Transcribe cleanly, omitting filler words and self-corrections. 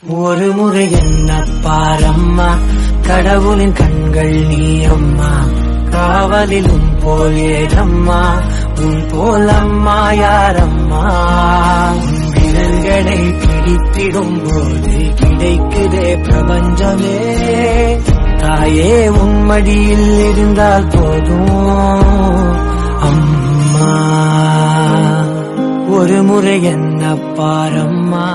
ஒரு முறை என்ன பாரம்மா, கடவுளின் கண்கள் நீ அம்மா, காவலிலும் போல் ஏதம்மா, உன் போல் அம்மா யாரம்மா. உன் விரல்களை பிடித்திடும் போது கிடைக்குதே பிரபஞ்சமே, தாயே உன் மடியில் இருந்தால் போதும் அம்மா. ஒரு முறை என்ன பாரம்மா.